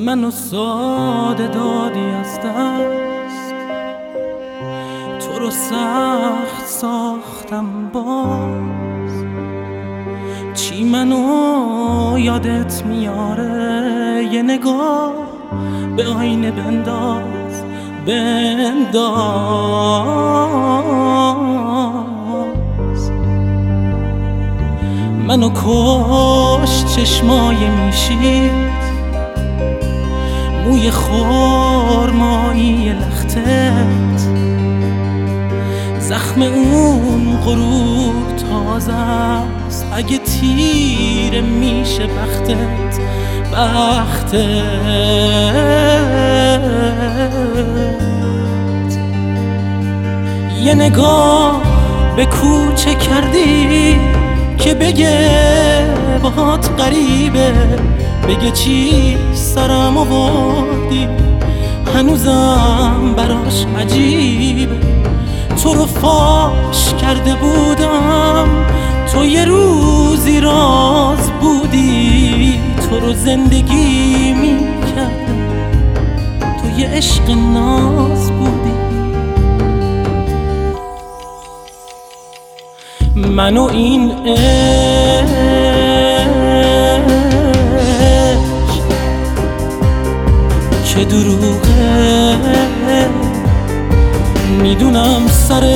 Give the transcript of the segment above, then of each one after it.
منو ساده دادی از دست، تو رو سخت ساختم باز. چی منو یادت میاره؟ یه نگاه به آینه بنداز منو کش چشمای میشید، موی خرمایی لختت، زخم اون غروب تازه است. اگه تیره میشه بختت یه نگاه به کوچه کردی که بگه باهات غریبه، بگه چی سرم آوردی، هنوزم براش عجیبه. تو رو فاش کرده بودم، تو یه روزی راز بودی، تو رو زندگی میکردم، تو یه عشق ناز بودی. من و این عشق که دروغه، میدونم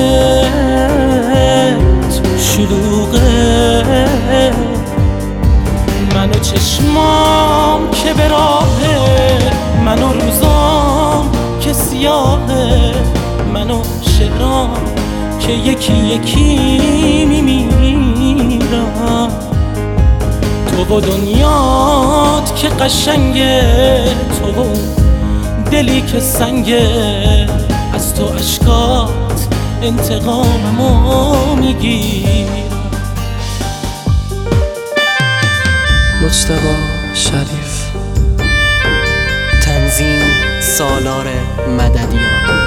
سرت شلوغه. من و چشمام که به راهه، من و روزام که سیاهه، من و شعرام که یکی یکی میمیرم. تو و دنیات که قشنگه، تو و دلی که سنگه، از تو اشکات انتقاممو میگیرم. مجتبی شریف، تنظیم سالار مددیان.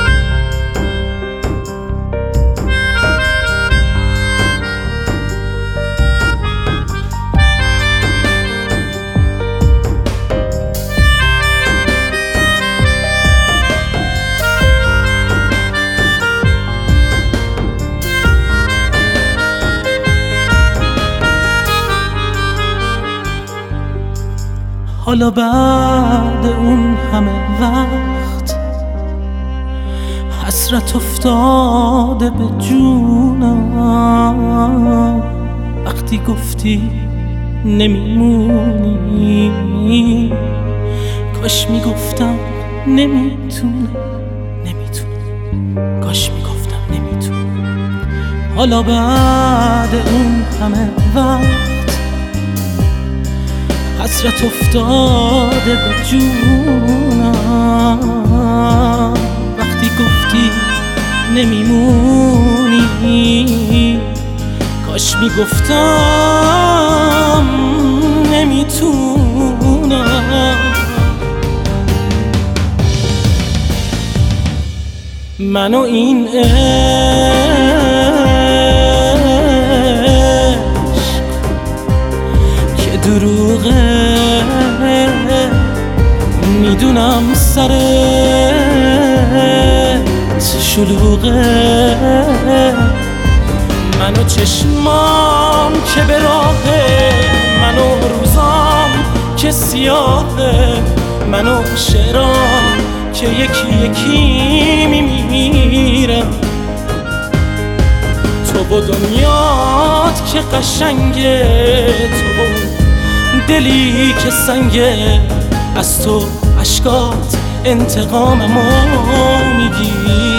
حالا بعد اون همه وقت حسرت افتاده به جونم، وقتی گفتی نمیمونی، کاش میگفتم نمیتونم، کاش میگفتم نمیتونم. حالا بعد اون همه وقت حسرت افتاده به جونم، وقتی گفتی نمیمونی، کاش میگفتم نمیتونم. من و این عشق که دروغه، میدونم سرت شلوغه. من و چشمام که به راهه، من و روزام که سیاهه، من و شعرام که یکی یکی میمیرم. تو با دنیات که قشنگه، تو دلی که سنگه، از تو اشکات انتقاممو میگیرم.